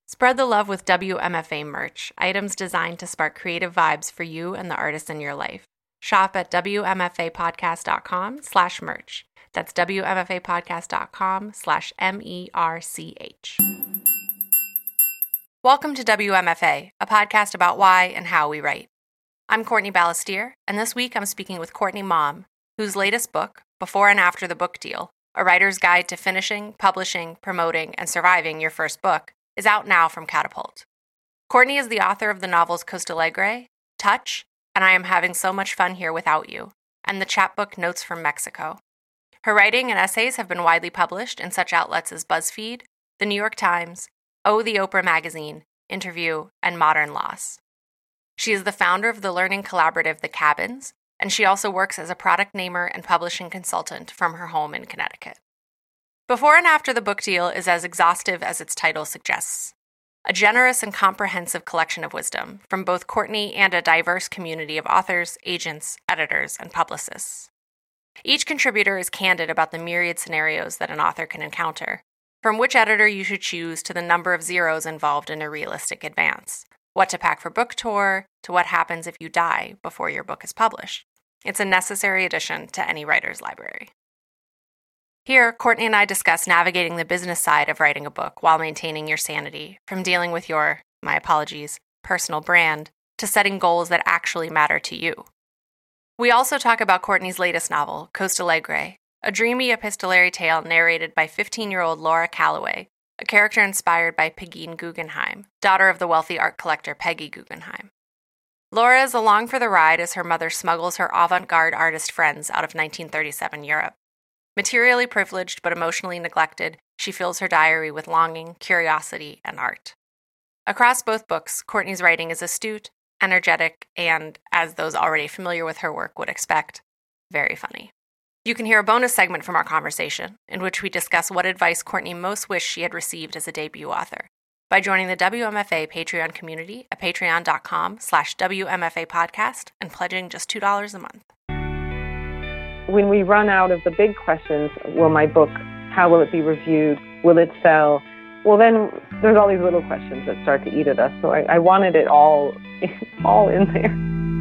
Spread the love with WMFA merch, items designed to spark creative vibes for you and the artists in your life. Shop at WMFApodcast.com/merch. That's WMFApodcast.com/MERCH. Welcome to WMFA, a podcast about why and how we write. I'm Courtney Balestier, and this week I'm speaking with Courtney Maum, whose latest book, Before and After the Book Deal, A Writer's Guide to Finishing, Publishing, Promoting, and Surviving Your First Book, is out now from Catapult. Courtney is the author of the novels Costa Alegre, Touch, and I Am Having So Much Fun Here Without You, and the chapbook Notes from Mexico. Her writing and essays have been widely published in such outlets as BuzzFeed, The New York Times, Oh, the Oprah Magazine, Interview, and Modern Loss. She is the founder of the learning collaborative The Cabins, and she also works as a product namer and publishing consultant from her home in Connecticut. Before and After the Book Deal is as exhaustive as its title suggests. A generous and comprehensive collection of wisdom from both Courtney and a diverse community of authors, agents, editors, and publicists. Each contributor is candid about the myriad scenarios that an author can encounter, from which editor you should choose to the number of zeros involved in a realistic advance, what to pack for book tour, to what happens if you die before your book is published. It's a necessary addition to any writer's library. Here, Courtney and I discuss navigating the business side of writing a book while maintaining your sanity, from dealing with your, my apologies, personal brand, to setting goals that actually matter to you. We also talk about Courtney's latest novel, Costa Alegre, a dreamy epistolary tale narrated by 15-year-old Laura Calloway, a character inspired by Pegeen Guggenheim, daughter of the wealthy art collector Peggy Guggenheim. Laura is along for the ride as her mother smuggles her avant-garde artist friends out of 1937 Europe. Materially privileged but emotionally neglected, she fills her diary with longing, curiosity, and art. Across both books, Courtney's writing is astute, energetic, and, as those already familiar with her work would expect, very funny. You can hear a bonus segment from our conversation, in which we discuss what advice Courtney most wished she had received as a debut author, by joining the WMFA Patreon community at patreon.com/WMFA podcast and pledging just $2 a month. When we run out of the big questions, will my book, how will it be reviewed? Will it sell? Well, then there's all these little questions that start to eat at us. So I wanted it all in there.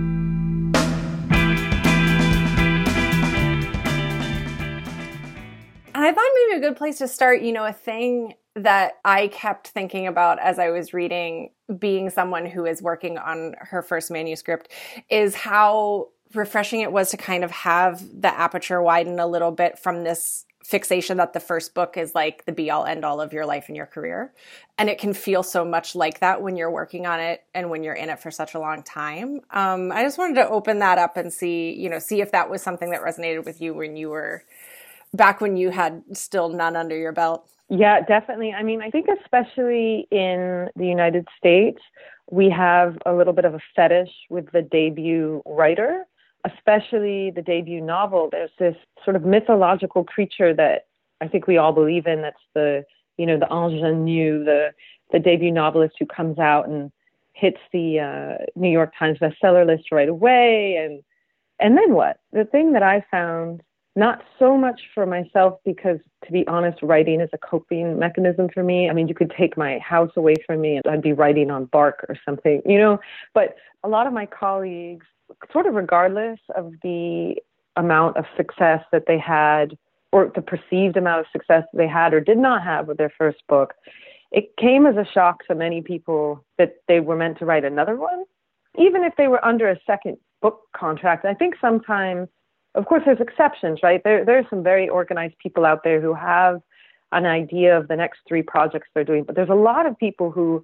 And I thought maybe a good place to start, a thing that I kept thinking about as I was reading, being someone who is working on her first manuscript, is how refreshing it was to kind of have the aperture widen a little bit from this fixation that the first book is like the be all end all of your life and your career. And it can feel so much like that when you're working on it and when you're in it for such a long time. I just wanted to open that up and see if that was something that resonated with you when you were back when you had still none under your belt. Yeah, definitely. I mean, I think especially in the United States, we have a little bit of a fetish with the debut writer. Especially the debut novel, there's this sort of mythological creature that I think we all believe in. That's the ingenue, the debut novelist who comes out and hits the New York Times bestseller list right away. And then what? The thing that I found, not so much for myself, because to be honest, writing is a coping mechanism for me. I mean, you could take my house away from me and I'd be writing on bark or something, but a lot of my colleagues, sort of regardless of the amount of success that they had, or the perceived amount of success they had or did not have with their first book, it came as a shock to many people that they were meant to write another one, even if they were under a second book contract. I think sometimes, of course, there's exceptions, right? There's some very organized people out there who have an idea of the next 3 projects they're doing, but there's a lot of people who,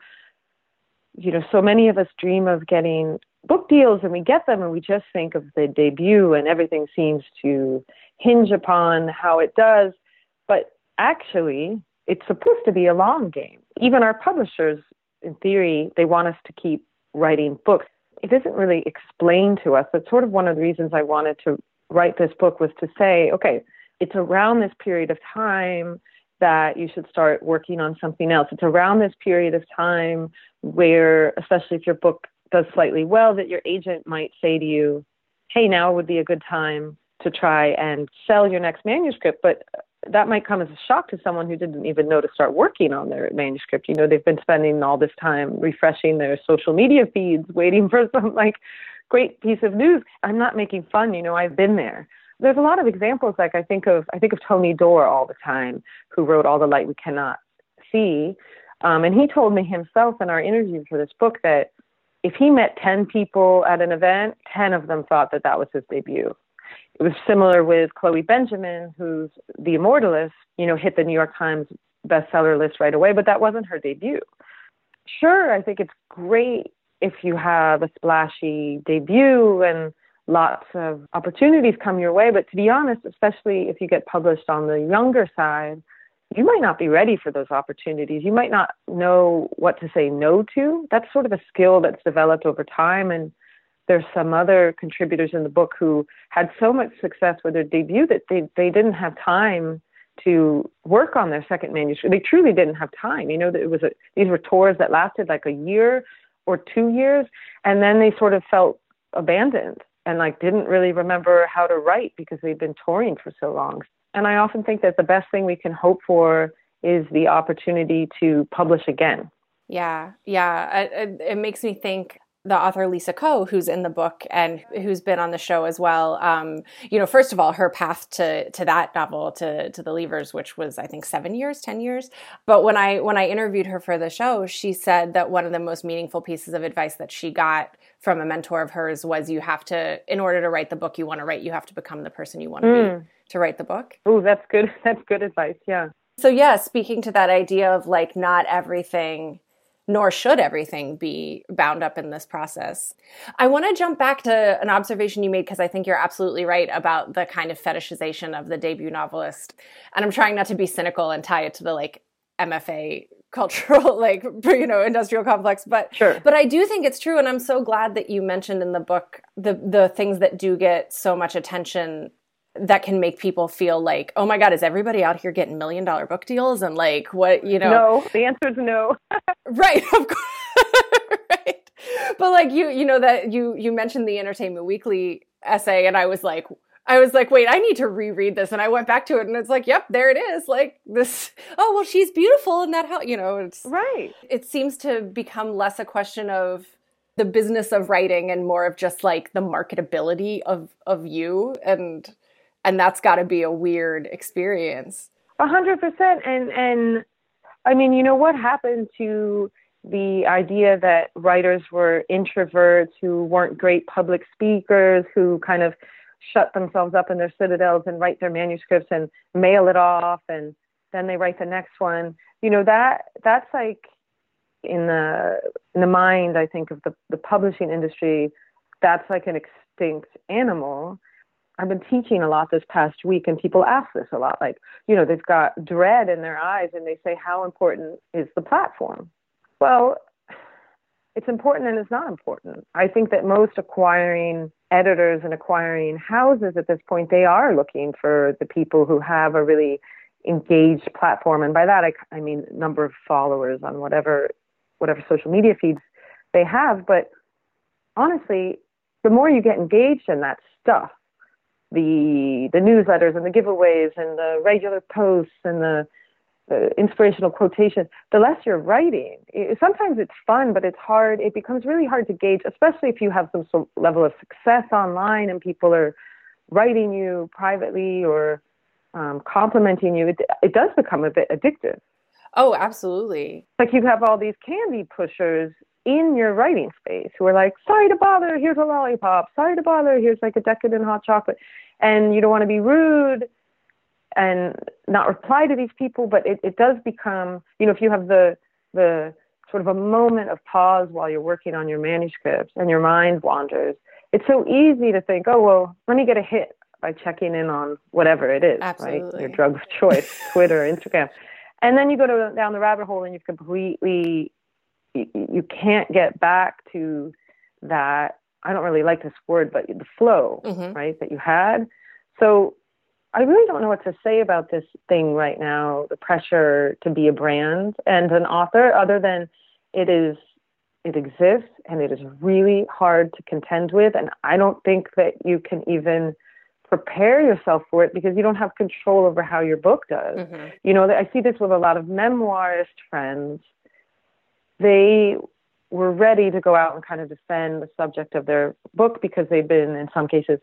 so many of us dream of getting book deals, and we get them and we just think of the debut and everything seems to hinge upon how it does. But actually, it's supposed to be a long game. Even our publishers, in theory, they want us to keep writing books. It isn't really explained to us. That's sort of one of the reasons I wanted to write this book, was to say, okay, it's around this period of time that you should start working on something else. It's around this period of time where, especially if your book does slightly well, that your agent might say to you, hey, now would be a good time to try and sell your next manuscript. But that might come as a shock to someone who didn't even know to start working on their manuscript. They've been spending all this time refreshing their social media feeds, waiting for some great piece of news. I'm not making fun. I've been there. There's a lot of examples. I think of Tony Doerr all the time, who wrote All the Light We Cannot See. And he told me himself in our interview for this book that if he met 10 people at an event, 10 of them thought that was his debut. It was similar with Chloe Benjamin, who's The Immortalist, hit the New York Times bestseller list right away, but that wasn't her debut. Sure, I think it's great if you have a splashy debut and lots of opportunities come your way, but to be honest, especially if you get published on the younger side, you might not be ready for those opportunities. You might not know what to say no to. That's sort of a skill that's developed over time, and there's some other contributors in the book who had so much success with their debut that they didn't have time to work on their second manuscript. They truly didn't have time. That these were tours that lasted a year or 2 years, and then they sort of felt abandoned and didn't really remember how to write because they'd been touring for so long. And I often think that the best thing we can hope for is the opportunity to publish again. Yeah. It makes me think the author Lisa Ko, who's in the book and who's been on the show as well. First of all, her path to that novel, to The Leavers, which was, I think, 10 years. But when I interviewed her for the show, she said that one of the most meaningful pieces of advice that she got from a mentor of hers was you have to, in order to write the book you want to write, you have to become the person you want to be to write the book. Oh, that's good. That's good advice. Yeah. So yeah, speaking to that idea of not everything, nor should everything be bound up in this process. I want to jump back to an observation you made, because I think you're absolutely right about the kind of fetishization of the debut novelist. And I'm trying not to be cynical and tie it to the MFA cultural, industrial complex. But sure. But I do think it's true. And I'm so glad that you mentioned in the book the things that do get so much attention that can make people feel oh my God, is everybody out here getting $1 million book deals? And what, No, the answer is no. Right, of course. Right. But that you mentioned the Entertainment Weekly essay, and I was like, wait, I need to reread this. And I went back to it, and it's yep, there it is. This, oh, well, she's beautiful, and that how, it's right. It seems to become less a question of the business of writing and more of just the marketability of you. And that's got to be a weird experience. 100%. And I mean, what happened to the idea that writers were introverts who weren't great public speakers, who kind of shut themselves up in their citadels and write their manuscripts and mail it off, and then they write the next one. That's in the mind, I think, of the publishing industry, that's an extinct animal. I've been teaching a lot this past week, and people ask this a lot. They've got dread in their eyes, and they say, how important is the platform? Well, it's important and it's not important. I think that most acquiring editors and acquiring houses at this point, they are looking for the people who have a really engaged platform. And by that, I mean number of followers on whatever social media feeds they have. But honestly, the more you get engaged in that stuff, the newsletters and the giveaways and the regular posts and the inspirational quotations, the less you're writing. Sometimes it's fun, but it's hard. It becomes really hard to gauge, especially if you have some level of success online and people are writing you privately or complimenting you. It does become a bit addictive. Oh, absolutely. You have all these candy pushers in your writing space who are sorry to bother, here's a lollipop. Sorry to bother, here's a decadent hot chocolate. And you don't want to be rude and not reply to these people, but it does become, if you have the sort of a moment of pause while you're working on your manuscript and your mind wanders, it's so easy to think, oh, well, let me get a hit by checking in on whatever it is, Absolutely. Right? Your drug of choice, Twitter, Instagram. And then you go down the rabbit hole and you've completely, you can't get back to that. I don't really like this word, but the flow, right, that you had. So I really don't know what to say about this thing right now, the pressure to be a brand and an author, other than it exists and it is really hard to contend with. And I don't think that you can even prepare yourself for it because you don't have control over how your book does. Mm-hmm. You know, I see this with a lot of memoirist friends. They were ready to go out and kind of defend the subject of their book because they've been, in some cases,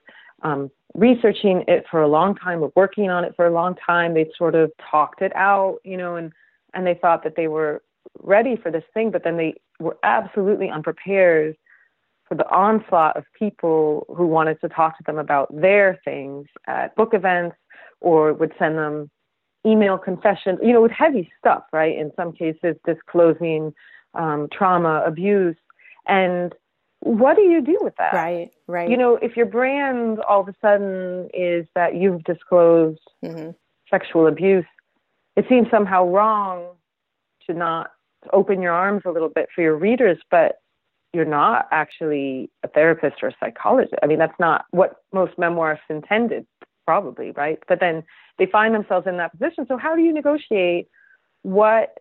researching it for a long time or working on it for a long time. They'd sort of talked it out, you know, and they thought that they were ready for this thing, but then they were absolutely unprepared for the onslaught of people who wanted to talk to them about their things at book events or would send them email confessions, you know, with heavy stuff, right? In some cases, disclosing trauma, abuse. And what do you do with that? Right. You know, if your brand all of a sudden is that you've disclosed sexual abuse, it seems somehow wrong to not open your arms a little bit for your readers, but you're not actually a therapist or a psychologist. I mean, that's not what most memoirists intended, probably, right? But then they find themselves in that position. So how do you negotiate what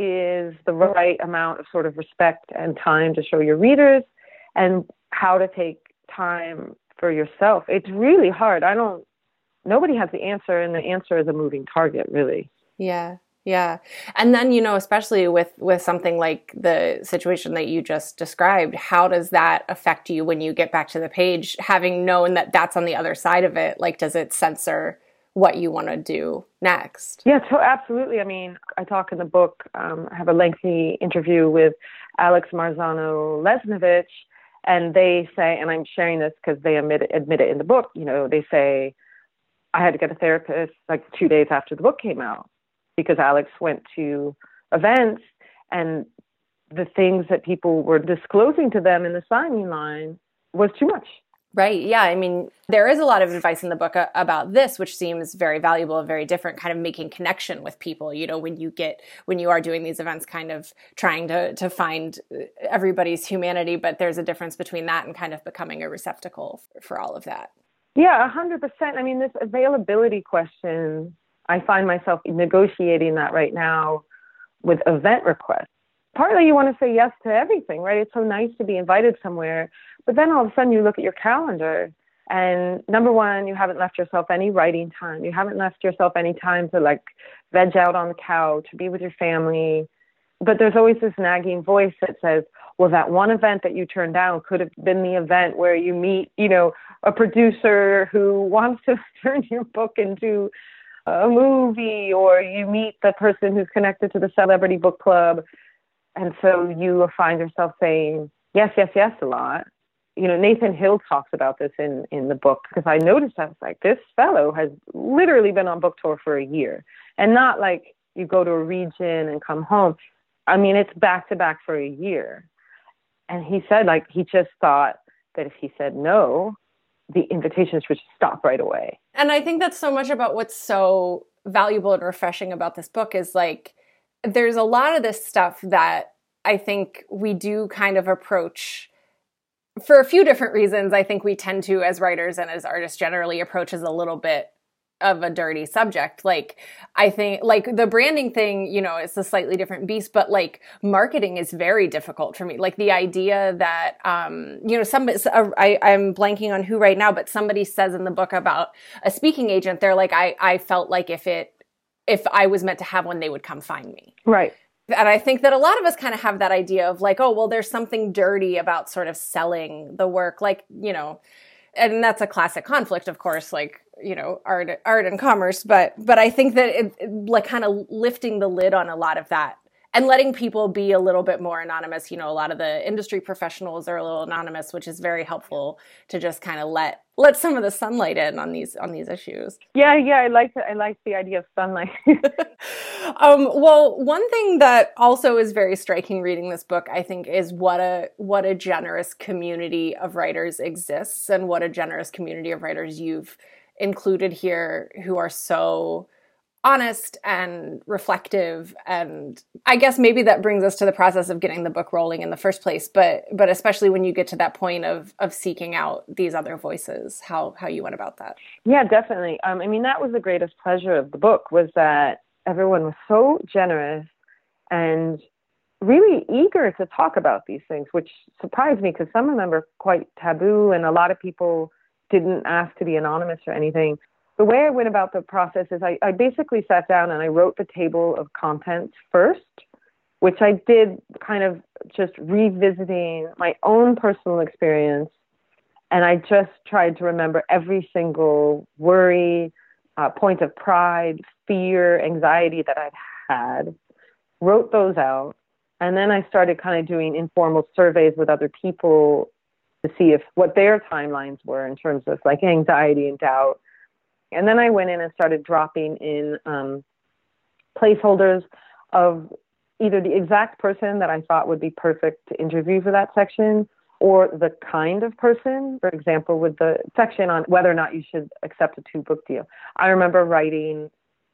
is the right amount of sort of respect and time to show your readers and how to take time for yourself? It's really hard. Nobody has the answer, and the answer is a moving target, really. Yeah. Yeah. And then, you know, especially with something like the situation that you just described, how does that affect you when you get back to the page, having known that that's on the other side of it? Like, does it censor what you want to do next? Yeah, so absolutely. I mean, I talk in the book, I have a lengthy interview with Alex Marzano-Lesnevich, and they say, and I'm sharing this because they admit it in the book, you know, they say, I had to get a therapist like 2 days after the book came out, because Alex went to events and the things that people were disclosing to them in the signing line was too much. Right. Yeah. I mean, there is a lot of advice in the book about this, which seems very valuable and very different, kind of making connection with people, you know, when you are doing these events, kind of trying to find everybody's humanity. But there's a difference between that and kind of becoming a receptacle for all of that. Yeah, 100%. I mean, this availability question, I find myself negotiating that right now with event requests. Partly you want to say yes to everything, right? It's so nice to be invited somewhere. But then all of a sudden you look at your calendar and number one, you haven't left yourself any writing time. You haven't left yourself any time to like veg out on the couch, to be with your family. But there's always this nagging voice that says, well, that one event that you turned down could have been the event where you meet, you know, a producer who wants to turn your book into a movie, or you meet the person who's connected to the celebrity book club. And so you find yourself saying, yes, yes, yes, a lot. You know, Nathan Hill talks about this in the book, because I noticed, I was like, this fellow has literally been on book tour for a year, and not like you go to a region and come home. I mean, it's back to back for a year. And he said, like, he just thought that if he said no, the invitations would stop right away. And I think that's so much about what's so valuable and refreshing about this book is like, there's a lot of this stuff that I think we do kind of approach for a few different reasons. I think we tend to, as writers and as artists generally, approach as a little bit of a dirty subject. Like, I think like the branding thing, you know, it's a slightly different beast, but like marketing is very difficult for me. Like the idea that, you know, I'm blanking on who right now, but somebody says in the book about a speaking agent, they're like, I felt like if I was meant to have one, they would come find me. Right. And I think that a lot of us kind of have that idea of like, oh, well, there's something dirty about sort of selling the work. Like, you know, and that's a classic conflict, of course, like, you know, art and commerce. But I think that it like kind of lifting the lid on a lot of that and letting people be a little bit more anonymous. You know, a lot of the industry professionals are a little anonymous, which is very helpful to just kind of let some of the sunlight in on these issues. Yeah, I like the idea of sunlight. Well, one thing that also is very striking reading this book, I think, is what a generous community of writers exists, and what a generous community of writers you've included here, who are so honest and reflective. And I guess maybe that brings us to the process of getting the book rolling in the first place, but especially when you get to that point of seeking out these other voices, how you went about that. Yeah, definitely. I mean, that was the greatest pleasure of the book, was that everyone was so generous and really eager to talk about these things, which surprised me because some of them are quite taboo, and a lot of people didn't ask to be anonymous or anything. The way I went about the process is I basically sat down and I wrote the table of contents first, which I did kind of just revisiting my own personal experience. And I just tried to remember every single worry, point of pride, fear, anxiety that I'd had, wrote those out. And then I started kind of doing informal surveys with other people to see what their timelines were in terms of like anxiety and doubt. And then I went in and started dropping in placeholders of either the exact person that I thought would be perfect to interview for that section, or the kind of person, for example, with the section on whether or not you should accept a 2-book deal. I remember writing,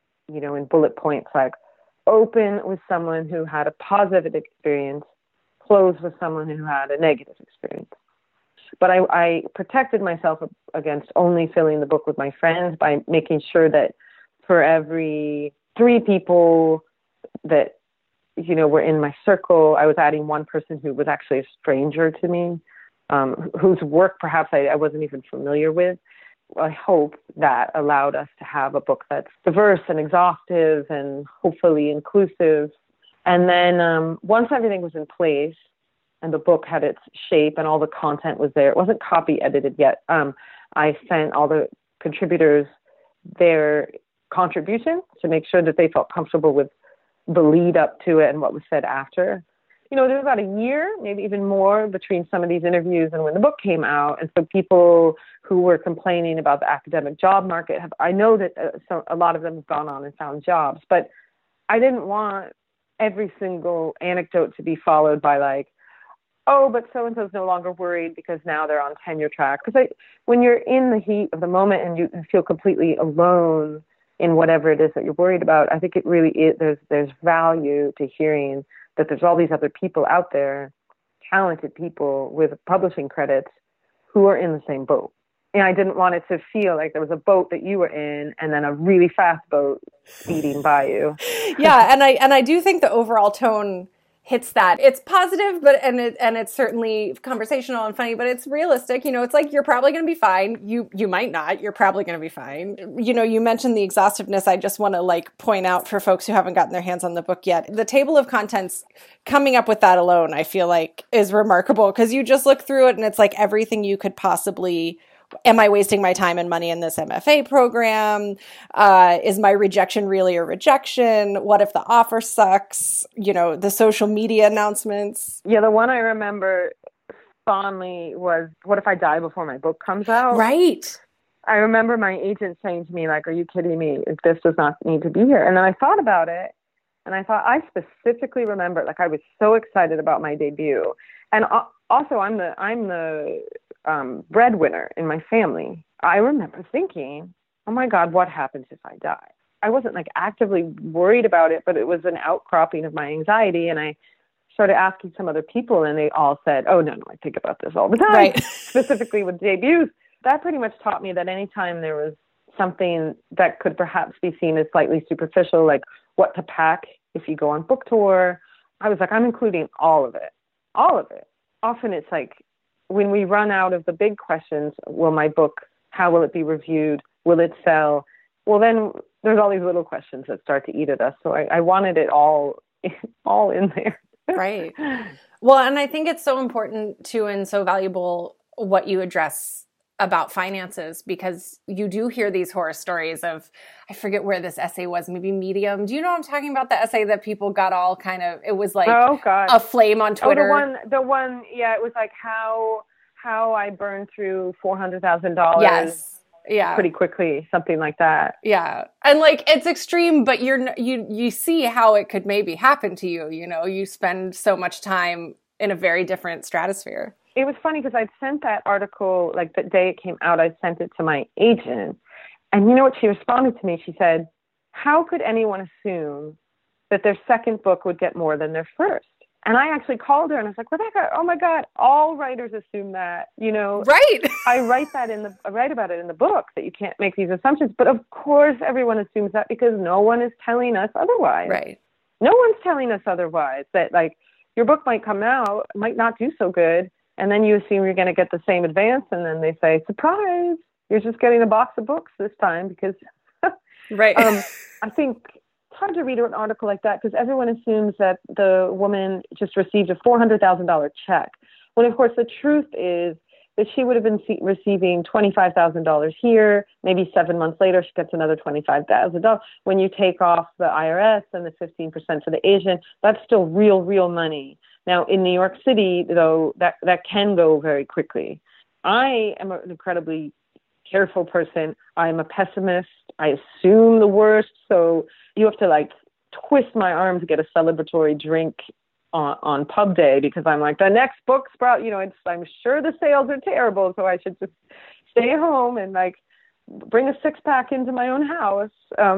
in bullet points like, open with someone who had a positive experience, close with someone who had a negative experience. But I protected myself against only filling the book with my friends by making sure that for every 3 people that, were in my circle, I was adding one person who was actually a stranger to me, whose work perhaps I wasn't even familiar with. I hope that allowed us to have a book that's diverse and exhaustive and hopefully inclusive. And then once everything was in place and the book had its shape and all the content was there, it wasn't copy edited yet. I sent all the contributors their contribution to make sure that they felt comfortable with the lead up to it and what was said after. There was about a year, maybe even more, between some of these interviews and when the book came out. And so people who were complaining about the academic job market, I know that a lot of them have gone on and found jobs, but I didn't want every single anecdote to be followed by like, oh, but so-and-so's no longer worried because now they're on tenure track. Because when you're in the heat of the moment and you feel completely alone in whatever it is that you're worried about, I think it really is, there's value to hearing that there's all these other people out there, talented people with publishing credits who are in the same boat. And I didn't want it to feel like there was a boat that you were in and then a really fast boat speeding by you. Yeah, and I do think the overall tone hits that. It's positive, and it's certainly conversational and funny, but it's realistic. It's like, you're probably going to be fine. You might not. You're probably going to be fine. You mentioned the exhaustiveness. I just want to point out for folks who haven't gotten their hands on the book yet, the table of contents, coming up with that alone, I feel like is remarkable, because you just look through it and it's like everything you could possibly. Am I wasting my time and money in this MFA program? Is my rejection really a rejection? What if the offer sucks? The social media announcements. Yeah, the one I remember fondly was, what if I die before my book comes out? Right. I remember my agent saying to me, like, are you kidding me? This does not need to be here. And then I thought about it, and I thought, I specifically remember, I was so excited about my debut. And also, I'm the breadwinner in my family. I remember thinking, oh my God, what happens if I die? I wasn't actively worried about it, but it was an outcropping of my anxiety. And I started asking some other people, and they all said, oh, no, I think about this all the time, right. Specifically with debuts. That pretty much taught me that anytime there was something that could perhaps be seen as slightly superficial, like what to pack if you go on book tour, I was like, I'm including all of it. All of it. Often it's when we run out of the big questions, will my book, how will it be reviewed? Will it sell? Well, then there's all these little questions that start to eat at us. So I wanted it all in there. Right. Well, and I think it's so important too, and so valuable what you address about finances, because you do hear these horror stories of, I forget where this essay was, maybe Medium. Do you know what I'm talking about? The essay that people got all kind of, it was like a flame on Twitter. The one, yeah, it was like how I burned through $400,000. Yes. Yeah. Pretty quickly, something like that. Yeah. And it's extreme, but you see how it could maybe happen to you. You spend so much time in a very different stratosphere. It was funny because I'd sent that article, the day it came out, I sent it to my agent. And you know what she responded to me? She said, how could anyone assume that their second book would get more than their first? And I actually called her and I was like, Rebecca, oh my God, all writers assume that, Right. I write about it in the book, that you can't make these assumptions. But of course, everyone assumes that because no one is telling us otherwise. Right. No one's telling us otherwise, that your book might come out, might not do so good. And then you assume you're going to get the same advance. And then they say, surprise, you're just getting a box of books this time because right. I think it's hard to read an article like that because everyone assumes that the woman just received a $400,000 check. When, of course, the truth is that she would have been receiving $25,000 here. Maybe 7 months later, she gets another $25,000. When you take off the IRS and the 15% for the Asian, that's still real money. Now, in New York City, though, that can go very quickly. I am an incredibly careful person. I'm a pessimist. I assume the worst. So you have to like twist my arm to get a celebratory drink on pub day because I'm like, the next book sprout, I'm sure the sales are terrible. So I should just stay home and like bring a 6-pack into my own house.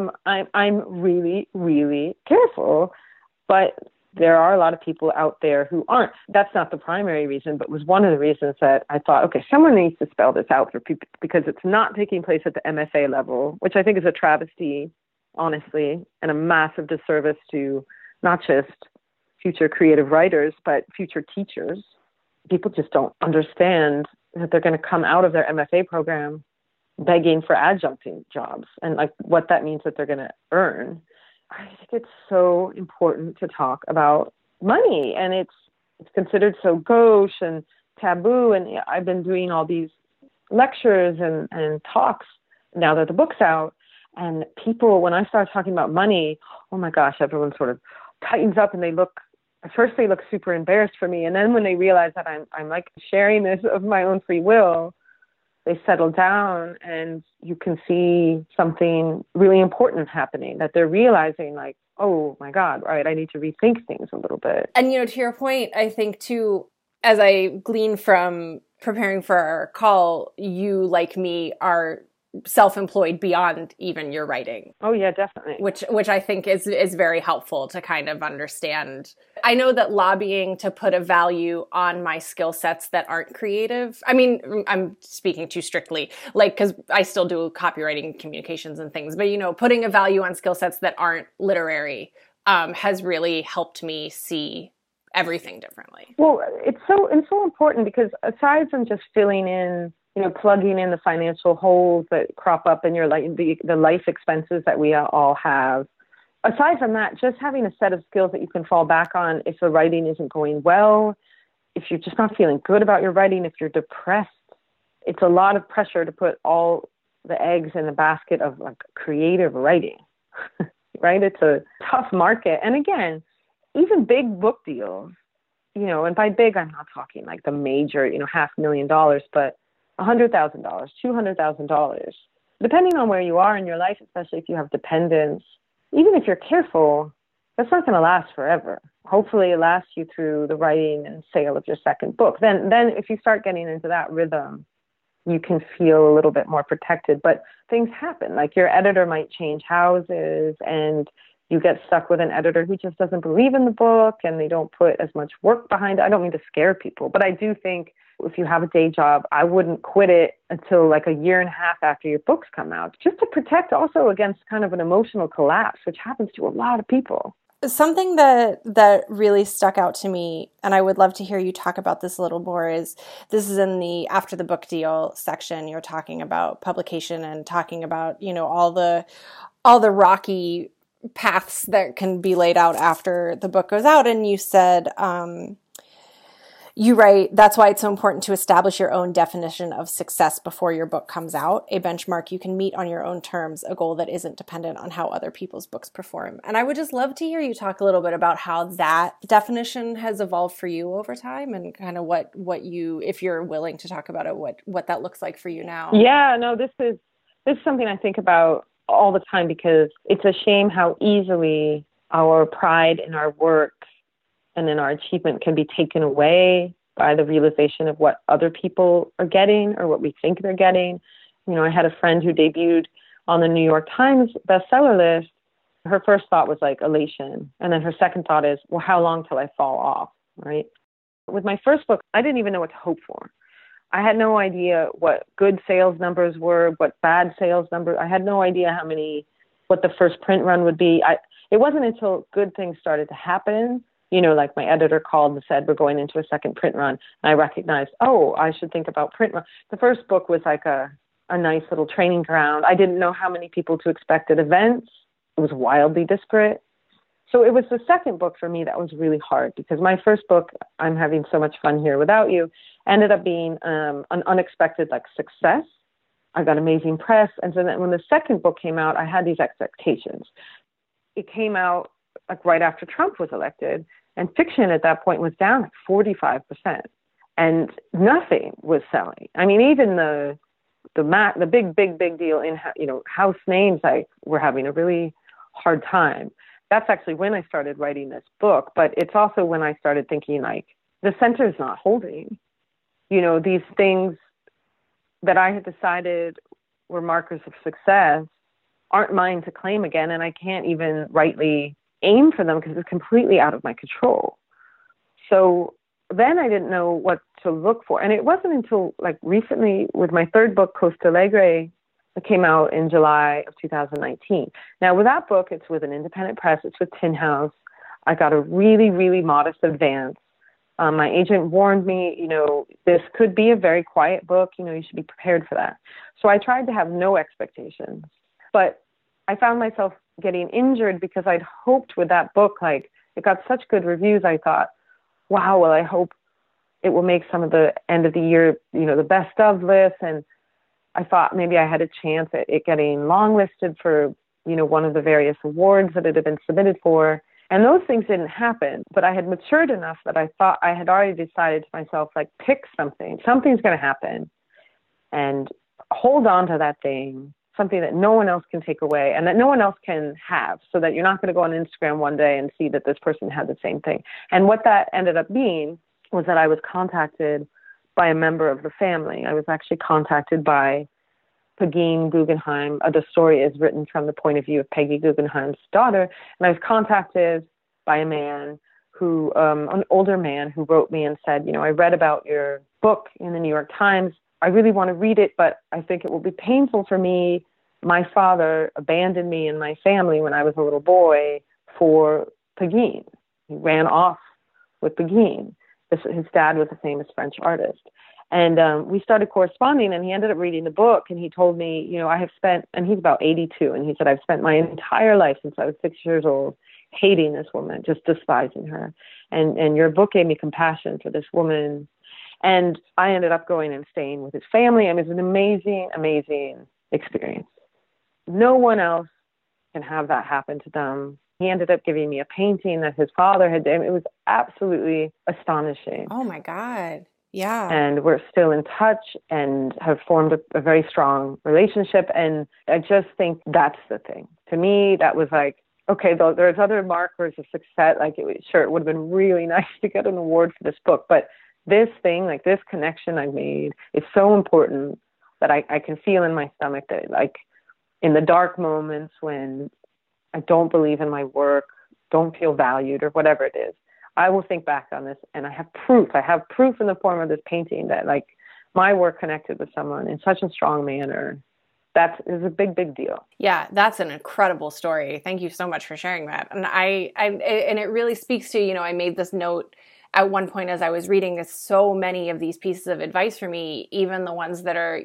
I'm really, really careful, but there are a lot of people out there who aren't. That's not the primary reason, but was one of the reasons that I thought, okay, someone needs to spell this out for people because it's not taking place at the MFA level, which I think is a travesty, honestly, and a massive disservice to not just future creative writers, but future teachers. People just don't understand that they're going to come out of their MFA program begging for adjuncting jobs and like what that means that they're going to earn. I think it's so important to talk about money, and it's considered so gauche and taboo. And I've been doing all these lectures and talks now that the book's out, and people, when I start talking about money, oh my gosh, everyone sort of tightens up and at first they look super embarrassed for me. And then when they realize that I'm like sharing this of my own free will, they settle down and you can see something really important happening, that they're realizing like, oh my God, right, I need to rethink things a little bit. And, to your point, I think too, as I glean from preparing for our call, you, like me, are self-employed beyond even your writing. Oh yeah, definitely. Which I think is very helpful to kind of understand. I know that lobbying to put a value on my skill sets that aren't creative. I mean, I'm speaking too strictly, like, because I still do copywriting, communications and things, but putting a value on skill sets that aren't literary has really helped me see everything differently. Well, it's so important because aside from just filling in, plugging in the financial holes that crop up in your life, the life expenses that we all have. Aside from that, just having a set of skills that you can fall back on if the writing isn't going well, if you're just not feeling good about your writing, if you're depressed, it's a lot of pressure to put all the eggs in the basket of like creative writing, right? It's a tough market. And again, even big book deals, and by big, I'm not talking like the major, $500,000, but $100,000, $200,000, depending on where you are in your life, especially if you have dependents, even if you're careful, that's not going to last forever. Hopefully it lasts you through the writing and sale of your second book. Then if you start getting into that rhythm, you can feel a little bit more protected. But things happen, like your editor might change houses and you get stuck with an editor who just doesn't believe in the book and they don't put as much work behind it. I don't mean to scare people, but I do think if you have a day job, I wouldn't quit it until like a year and a half after your books come out, just to protect also against kind of an emotional collapse, which happens to a lot of people. Something that really stuck out to me, and I would love to hear you talk about this a little more, is this is in the After the Book Deal section. You're talking about publication and talking about, all the rocky paths that can be laid out after the book goes out. And you said, you write, that's why it's so important to establish your own definition of success before your book comes out, a benchmark you can meet on your own terms, a goal that isn't dependent on how other people's books perform. And I would just love to hear you talk a little bit about how that definition has evolved for you over time and kind of what you, if you're willing to talk about it, what that looks like for you now. Yeah, no, this is something I think about all the time because it's a shame how easily our pride in our work and then our achievement can be taken away by the realization of what other people are getting or what we think they're getting. I had a friend who debuted on the New York Times bestseller list. Her first thought was like elation. And then her second thought is, well, how long till I fall off, right? With my first book, I didn't even know what to hope for. I had no idea what good sales numbers were, what bad sales numbers. I had no idea what the first print run would be. It wasn't until good things started to happen, like my editor called and said, we're going into a second print run. And I recognized, I should think about print run. The first book was like a a nice little training ground. I didn't know how many people to expect at events. It was wildly disparate. So it was the second book for me that was really hard, because my first book, I'm Having So Much Fun Here Without You, ended up being an unexpected success. I got amazing press. And so then when the second book came out, I had these expectations. It came out right after Trump was elected, and fiction at that point was down 45%, and nothing was selling. I mean, even the big deal in house names, were having a really hard time. That's actually when I started writing this book, but it's also when I started thinking the center's not holding. These things that I had decided were markers of success aren't mine to claim again, and I can't even rightly aim for them because it's completely out of my control. So then I didn't know what to look for. And it wasn't until recently with my third book, Costa Alegre, that came out in July of 2019. Now with that book, it's with an independent press. It's with Tin House. I got a really, really modest advance. My agent warned me, this could be a very quiet book. You should be prepared for that. So I tried to have no expectations, but I found myself getting injured because I'd hoped with that book, it got such good reviews. I thought, wow, well, I hope it will make some of the end of the year, the best of lists. And I thought maybe I had a chance at it getting longlisted for, one of the various awards that it had been submitted for. And those things didn't happen, but I had matured enough that I thought I had already decided to myself, pick something. Something's going to happen, and hold on to that thing, something that no one else can take away and that no one else can have, so that you're not going to go on Instagram one day and see that this person had the same thing. And what that ended up being was that I was contacted by a member of the family. I was actually contacted by Pegeen Guggenheim. The story is written from the point of view of Peggy Guggenheim's daughter. And I was contacted by a man who, an older man who wrote me and said, I read about your book in the New York Times. I really want to read it, but I think it will be painful for me. My father abandoned me and my family when I was a little boy for Pegeen. He ran off with Pegeen. His dad was a famous French artist. And we started corresponding, and he ended up reading the book, and he told me, I have spent, and he's about 82, and he said, I've spent my entire life since I was 6 years old hating this woman, just despising her. And your book gave me compassion for this woman. And I ended up going and staying with his family. And it was an amazing, amazing experience. No one else can have that happen to them. He ended up giving me a painting that his father had done. It was absolutely astonishing. Oh my God. Yeah. And we're still in touch and have formed a very strong relationship. And I just think that's the thing. To me, that was okay, though there's other markers of success. It would have been really nice to get an award for this book. But this thing, this connection I made is so important that I can feel in my stomach that in the dark moments when I don't believe in my work, don't feel valued or whatever it is, I will think back on this and I have proof. I have proof in the form of this painting that my work connected with someone in such a strong manner. That is a big, big deal. Yeah, that's an incredible story. Thank you so much for sharing that. And and it really speaks to, I made this note at one point as I was reading so many of these pieces of advice for me, even the ones that are,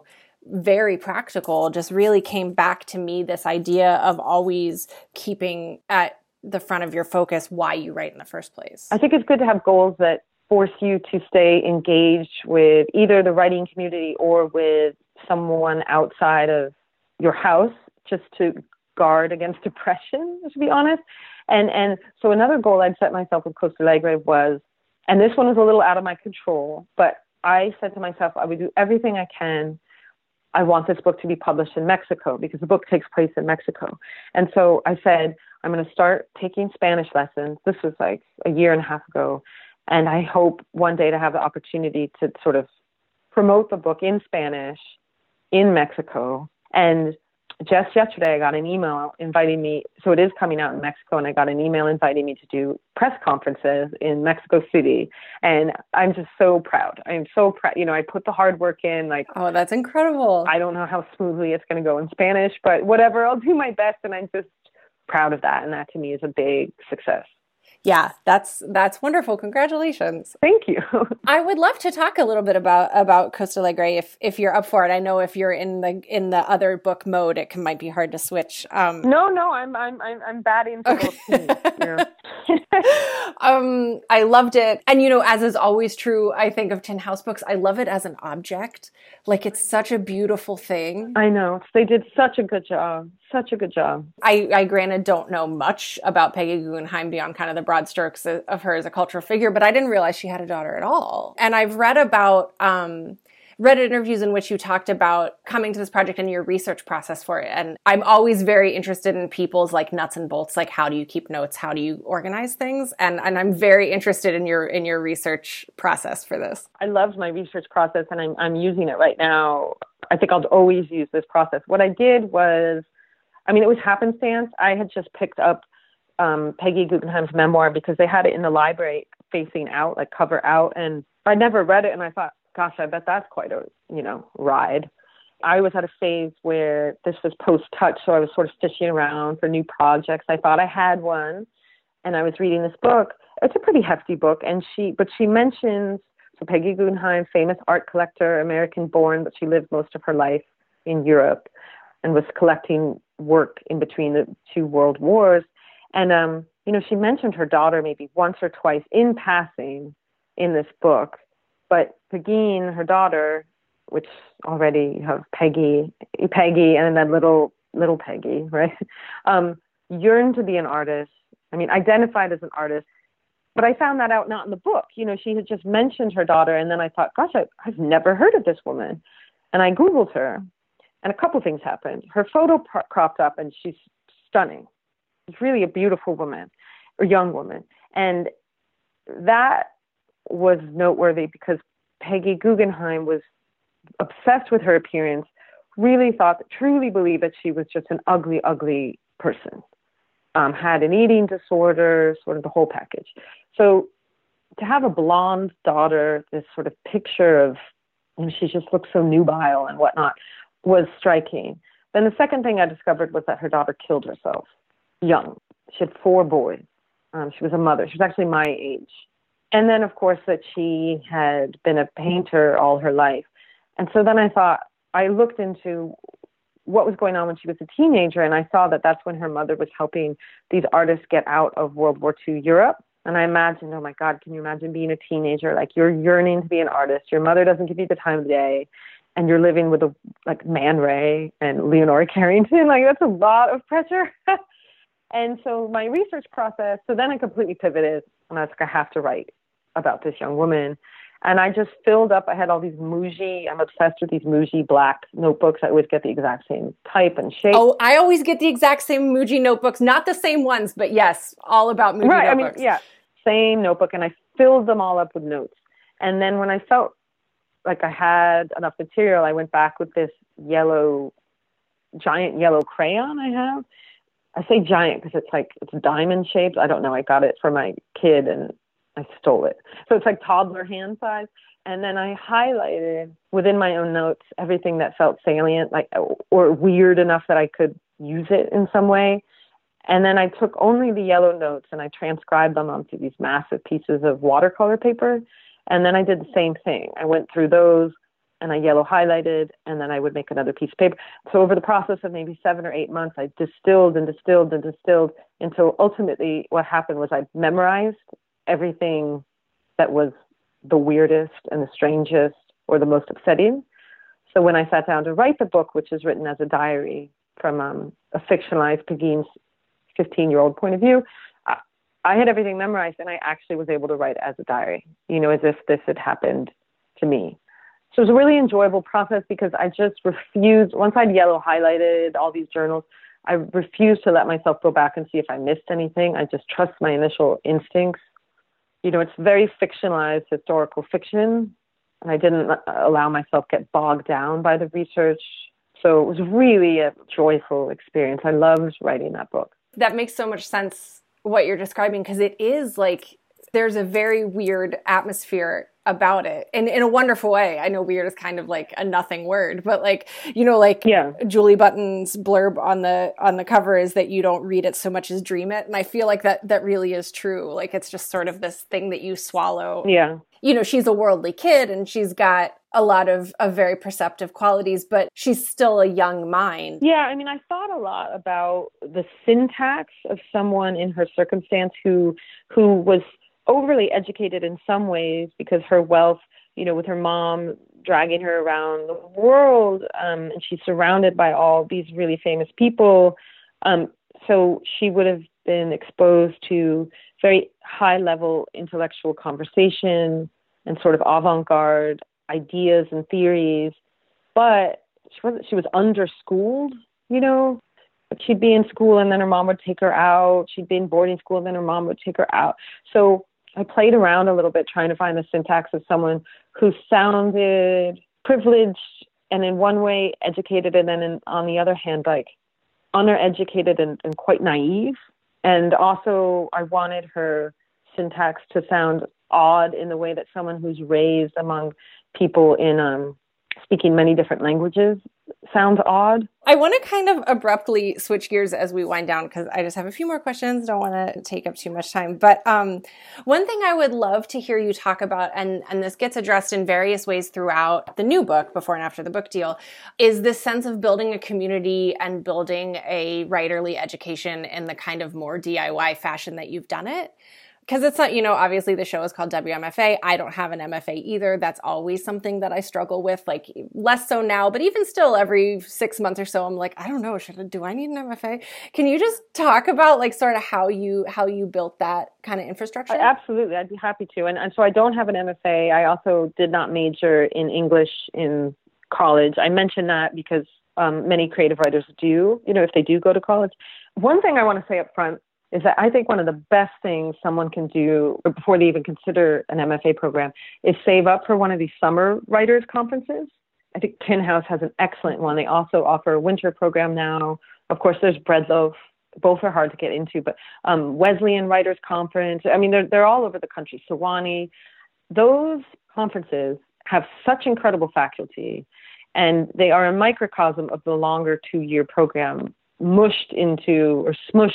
very practical, just really came back to me, this idea of always keeping at the front of your focus why you write in the first place. I think it's good to have goals that force you to stay engaged with either the writing community or with someone outside of your house, just to guard against depression, to be honest. And so another goal I'd set myself with Costa Alegre was, and this one was a little out of my control, but I said to myself, I would do everything I can. I want this book to be published in Mexico because the book takes place in Mexico. And so I said, I'm going to start taking Spanish lessons. This was a year and a half ago. And I hope one day to have the opportunity to sort of promote the book in Spanish in Mexico. And just yesterday, I got an email inviting me. So it is coming out in Mexico. And I got an email inviting me to do press conferences in Mexico City. And I'm just so proud. I'm so proud. I put the hard work in. Oh, that's incredible. I don't know how smoothly it's going to go in Spanish, but whatever, I'll do my best. And I'm just proud of that. And that to me is a big success. Yeah, that's wonderful. Congratulations. Thank you. I would love to talk a little bit about Costa Alegre if you're up for it. I know if you're in the other book mode, it might be hard to switch. No, I'm batting for both teams. Yeah. I loved it. And, as is always true, I think of Tin House books, I love it as an object. Like, it's such a beautiful thing. I know. They did such a good job. Such a good job. I granted don't know much about Peggy Guggenheim beyond kind of the broad strokes of her as a cultural figure, but I didn't realize she had a daughter at all. And I've read interviews in which you talked about coming to this project and your research process for it. And I'm always very interested in people's like nuts and bolts, like how do you keep notes? How do you organize things? And I'm very interested in your research process for this. I loved my research process and I'm using it right now. I think I'll always use this process. What I did was, it was happenstance. I had just picked up Peggy Guggenheim's memoir because they had it in the library facing out, like cover out. And I never read it. And I thought, gosh, I bet that's quite a, ride. I was at a phase where this was post-Touch, so I was sort of fishing around for new projects. I thought I had one, and I was reading this book. It's a pretty hefty book, but she mentions, so Peggy Guggenheim, famous art collector, American-born, but she lived most of her life in Europe and was collecting work in between the two world wars. And, she mentioned her daughter maybe once or twice in passing in this book. But Pegeen, her daughter, which already you have Peggy, and then little Peggy, right? Yearned to be an artist. Identified as an artist. But I found that out not in the book. She had just mentioned her daughter, and then I thought, gosh, I've never heard of this woman. And I Googled her, and a couple things happened. Her photo cropped up, and she's stunning. She's really a beautiful woman, or young woman. And that was noteworthy because Peggy Guggenheim was obsessed with her appearance, truly believed that she was just an ugly, ugly person. Had an eating disorder, sort of the whole package. So to have a blonde daughter, this sort of picture of, she just looked so nubile and whatnot, was striking. Then the second thing I discovered was that her daughter killed herself young. She had 4 boys. She was a mother. She was actually my age. And then, of course, that she had been a painter all her life. And so then I looked into what was going on when she was a teenager, and I saw that that's when her mother was helping these artists get out of World War II Europe. And I imagined, oh my God, can you imagine being a teenager? Like, you're yearning to be an artist. Your mother doesn't give you the time of day, and you're living with Man Ray and Leonora Carrington. Like, that's a lot of pressure. And so my research process, so then I completely pivoted, and I was like, I have to write about this young woman. And I just filled up. I had all these Muji. I'm obsessed with these Muji black notebooks. I always get the exact same type and shape. Oh, I always get the exact same Muji notebooks. Not the same ones, but yes, all about Muji notebooks. Same notebook. And I filled them all up with notes. And then when I felt like I had enough material, I went back with this giant yellow crayon I have. I say giant because it's diamond shaped. I don't know. I got it for my kid and I stole it. So it's like toddler hand size. And then I highlighted within my own notes everything that felt salient, or weird enough that I could use it in some way. And then I took only the yellow notes and I transcribed them onto these massive pieces of watercolor paper. And then I did the same thing. I went through those and I yellow highlighted, and then I would make another piece of paper. So over the process of maybe 7 or 8 months, I distilled and distilled and distilled until ultimately what happened was I memorized everything that was the weirdest and the strangest or the most upsetting. So when I sat down to write the book, which is written as a diary from a fictionalized Pegeen's 15-year-old point of view, I had everything memorized, and I actually was able to write as a diary, as if this had happened to me. So it was a really enjoyable process because I just refused, once I'd yellow highlighted all these journals, I refused to let myself go back and see if I missed anything. I just trust my initial instincts. It's very fictionalized historical fiction, and I didn't allow myself get bogged down by the research. So it was really a joyful experience. I loved writing that book. That makes so much sense, what you're describing, because it is like there's a very weird atmosphere about it, and in a wonderful way. I know weird is kind of like a nothing word, but like, Julie Button's blurb on the cover is that you don't read it so much as dream it. And I feel like that really is true. Like, it's just sort of this thing that you swallow. Yeah. She's a worldly kid and she's got a lot of very perceptive qualities, but she's still a young mind. Yeah. I mean, I thought a lot about the syntax of someone in her circumstance who was overly educated in some ways because her wealth, with her mom dragging her around the world, and she's surrounded by all these really famous people. So she would have been exposed to very high level intellectual conversation and sort of avant-garde ideas and theories, but she was underschooled, She'd be in school and then her mom would take her out. She'd be in boarding school and then her mom would take her out. So I played around a little bit trying to find the syntax of someone who sounded privileged and in one way educated, and then on the other hand, like undereducated and quite naive. And also I wanted her syntax to sound odd in the way that someone who's raised among people in speaking many different languages sounds odd. I want to kind of abruptly switch gears as we wind down because I just have a few more questions. Don't want to take up too much time. But one thing I would love to hear you talk about, and this gets addressed in various ways throughout the new book, Before and After the Book Deal, is this sense of building a community and building a writerly education in the kind of more DIY fashion that you've done it. Because it's not, obviously the show is called WMFA. I don't have an MFA either. That's always something that I struggle with, like less so now, but even still every 6 months or so, I'm like, I don't know, do I need an MFA? Can you just talk about like sort of how you built that kind of infrastructure? Absolutely. I'd be happy to. And so I don't have an MFA. I also did not major in English in college. I mention that because many creative writers do, if they do go to college. One thing I want to say up front is that I think one of the best things someone can do before they even consider an MFA program is save up for one of these summer writers conferences. I think Tin House has an excellent one. They also offer a winter program now. Of course, there's Breadloaf. Both are hard to get into, but Wesleyan Writers Conference. I mean, they're all over the country. Sewanee. Those conferences have such incredible faculty, and they are a microcosm of the longer 2-year program smushed into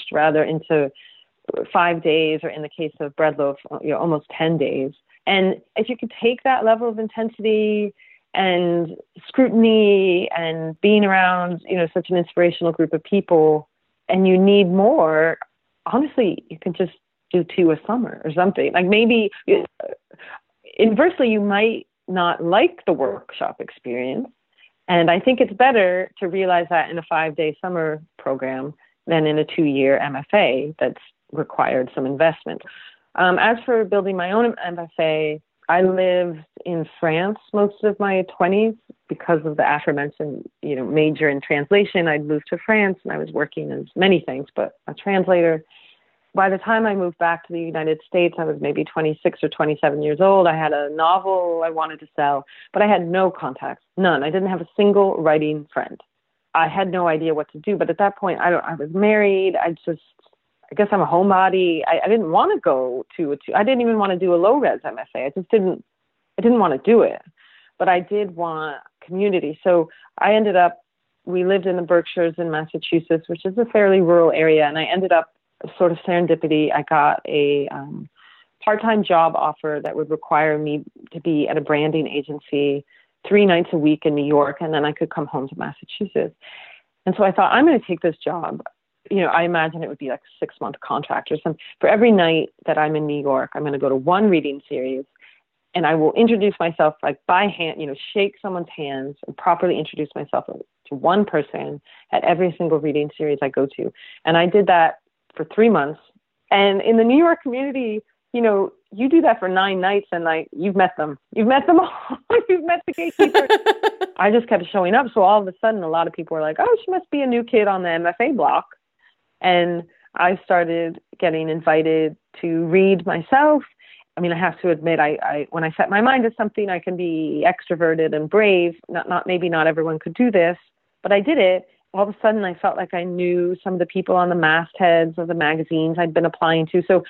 5 days, or in the case of Breadloaf, almost 10 days. And if you could take that level of intensity and scrutiny and being around, such an inspirational group of people, and you need more, honestly, you can just do 2 a summer or something. Like maybe inversely, you might not like the workshop experience. And I think it's better to realize that in a 5-day summer program than in a 2-year MFA that's required some investment. As for building my own MFA, I lived in France most of my 20s because of the aforementioned, major in translation. I'd moved to France and I was working as many things, but a translator. By the time I moved back to the United States, I was maybe 26 or 27 years old. I had a novel I wanted to sell, but I had no contacts, none. I didn't have a single writing friend. I had no idea what to do. But at that point, I was married. I guess I'm a homebody. I didn't want to go I didn't even want to do a low-res MFA. I didn't want to do it. But I did want community. So we lived in the Berkshires in Massachusetts, which is a fairly rural area. And I ended up, sort of serendipity, I got a part-time job offer that would require me to be at a branding agency 3 nights a week in New York, and then I could come home to Massachusetts. And so I thought, I'm going to take this job. I imagine it would be like a 6-month contract or something. For every night that I'm in New York, I'm going to go to one reading series, and I will introduce myself like by hand, shake someone's hands and properly introduce myself to one person at every single reading series I go to. And I did that for 3 months. And in the New York community, you do that for 9 nights and you've met them. You've met them all. You've met the gatekeepers. I just kept showing up. So all of a sudden, a lot of people were like, oh, she must be a new kid on the MFA block. And I started getting invited to read myself. I mean, I have to admit, I when I set my mind to something, I can be extroverted and brave. Maybe not everyone could do this, but I did it. All of a sudden, I felt like I knew some of the people on the mastheads of the magazines I'd been applying to. So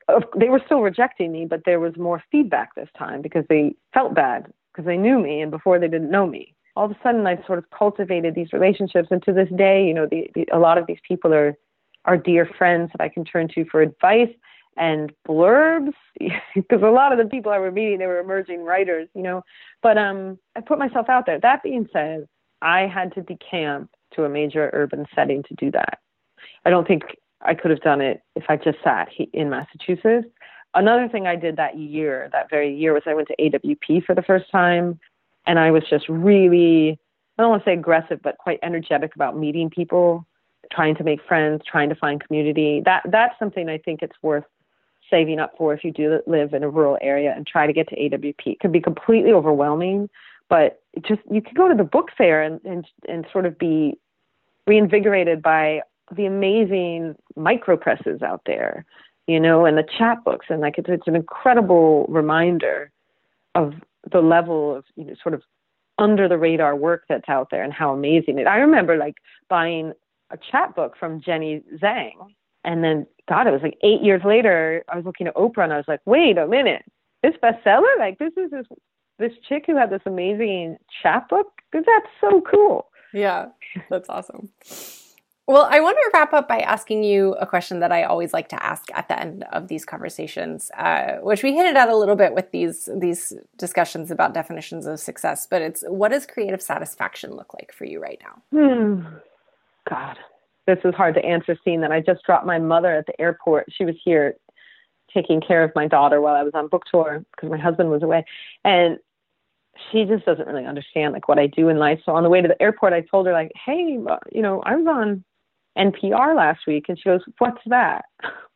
they were still rejecting me, but there was more feedback this time because they felt bad because they knew me and before they didn't know me. All of a sudden, I sort of cultivated these relationships. And to this day, a lot of these people are dear friends that I can turn to for advice and blurbs, because a lot of the people I were meeting, they were emerging writers, But I put myself out there. That being said, I had to decamp to a major urban setting to do that. I don't think I could have done it if I just sat in Massachusetts. Another thing I did that very year, was I went to AWP for the first time. And I was just really, I don't want to say aggressive, but quite energetic about meeting people, trying to make friends, trying to find community. That's something I think it's worth saving up for if you do live in a rural area and try to get to AWP. It could be completely overwhelming, but you could go to the book fair and sort of be reinvigorated by the amazing micro presses out there, and the chapbooks. And it's an incredible reminder of the level of, sort of under the radar work that's out there and how amazing it. I remember buying a chapbook from Jenny Zhang, and then God, it was 8 years later, I was looking at Oprah and I was like, wait a minute, this bestseller? This is this chick who had this amazing chapbook? That's so cool. Yeah, that's awesome. Well, I want to wrap up by asking you a question that I always like to ask at the end of these conversations, which we hinted at a little bit with these discussions about definitions of success, but it's, what does creative satisfaction look like for you right now? God, this is hard to answer, seeing that I just dropped my mother at the airport. She was here taking care of my daughter while I was on book tour because my husband was away. And she just doesn't really understand what I do in life. So on the way to the airport, I told her hey, I was on NPR last week. And she goes, what's that?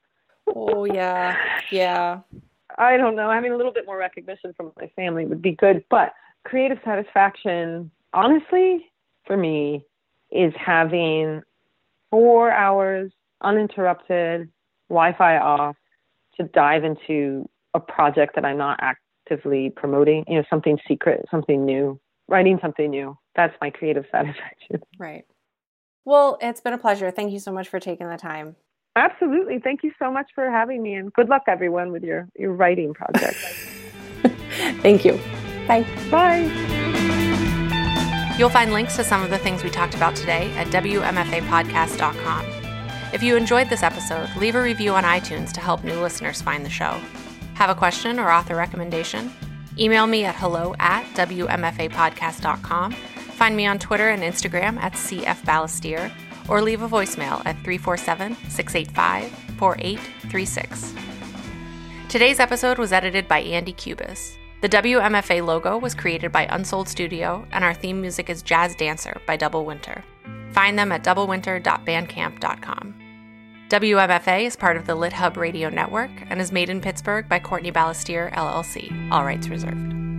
Oh, yeah. Yeah. I don't know. Having a little bit more recognition from my family would be good. But creative satisfaction, honestly, for me, is having 4 hours uninterrupted, Wi-Fi off, to dive into a project that I'm not actively promoting, something secret, something new, writing something new. That's my creative satisfaction. Right. Well, it's been a pleasure. Thank you so much for taking the time. Absolutely. Thank you so much for having me, and good luck, everyone, with your writing project. Thank you. Bye. Bye. You'll find links to some of the things we talked about today at WMFApodcast.com. If you enjoyed this episode, leave a review on iTunes to help new listeners find the show. Have a question or author recommendation? Email me at hello@WMFApodcast.com. Find me on Twitter and Instagram at CFBallestier, or leave a voicemail at 347-685-4836. Today's episode was edited by Andy Cubis. The WMFA logo was created by Unsold Studio, and our theme music is Jazz Dancer by Double Winter. Find them at doublewinter.bandcamp.com. WMFA is part of the Lit Hub Radio Network and is made in Pittsburgh by Courtney Ballestier, LLC. All rights reserved.